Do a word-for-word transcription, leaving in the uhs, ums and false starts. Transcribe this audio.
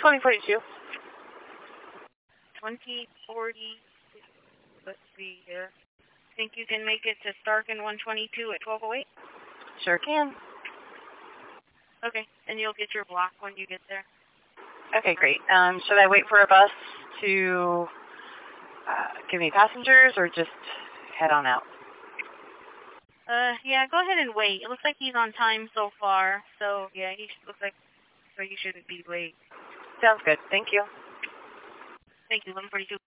twenty forty-two. twenty forty, let's see here. Think you can make it to Starkin one twenty-two at twelve oh eight? Sure can. Okay, and you'll get your block when you get there. Okay, great. Um, should I wait for a bus to uh, give me passengers or just head on out? Uh, yeah, go ahead and wait. It looks like he's on time so far, so yeah, he looks like so you shouldn't be late. Sounds good. Thank you. Thank you, eleven forty-two.